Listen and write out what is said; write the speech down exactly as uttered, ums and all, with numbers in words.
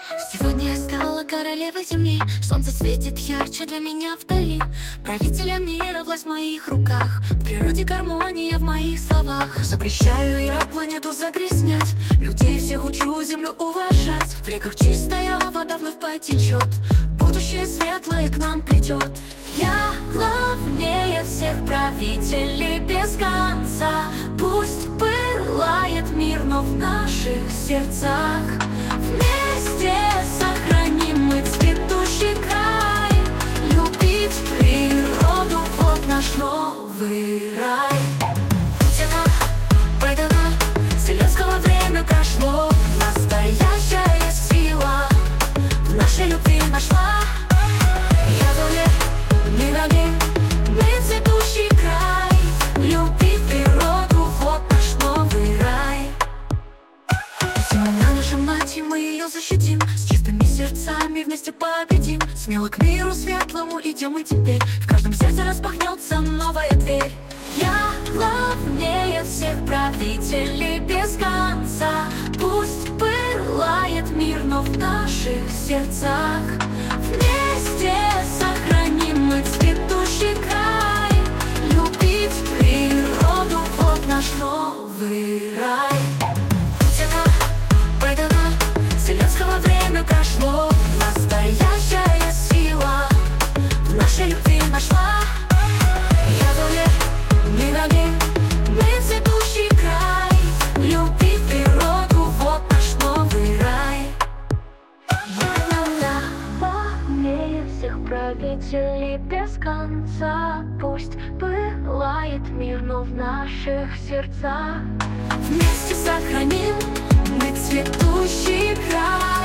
Сегодня я стала королевой земли. Солнце светит ярче для меня вдали. Правителя мира, власть в моих руках. В природе гармония в моих словах. Запрещаю я планету загрязнять. Людей всех учу землю уважать. В реках чистая вода вновь потечет. Будущее светлое к нам придет. Я главнее всех правителей без конца. Пусть пылает мир, но в наших сердцах вместе сохраним мы цветущий край. Любить природу, вот наш новый рай. Путина, Байдена, вселенского время прошло. Настоящая сила в нашей любви нашла. Я думаю, мир один, мы цветущий край. Любить природу, вот наш новый рай. Земля наша мать, и мы ее защитим. С чистыми сердцами вместе победим. Смело к миру светлому идем мы теперь. В каждом сердце распахнется новая дверь. Я главнее всех правителей без конца. Пусть пылает мир, но в наших сердцах вместе сохраним мы цветущий край. Любить природу, вот наш новый рай. Путина, Байдена, вселенского время прошло. Настоящая сила в нашей любви нашла. Я думаю, мир один, мы цветущий край. Любить природу, вот наш новый рай. Главнее всех правителей без конца. Пусть пылает мир, но в наших сердцах вместе сохраним мы цветущий край.